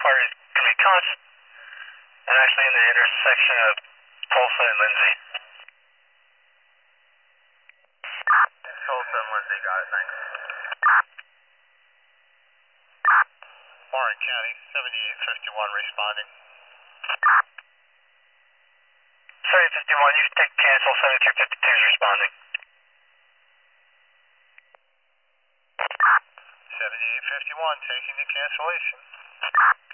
party can be constant and actually in the intersection of Tulsa and Lindsay. Tulsa and Lindsay, got it, thanks. Warren County, 7851 responding. 7851, you can take cancel, 7352 is responding. 7851, taking the cancellation.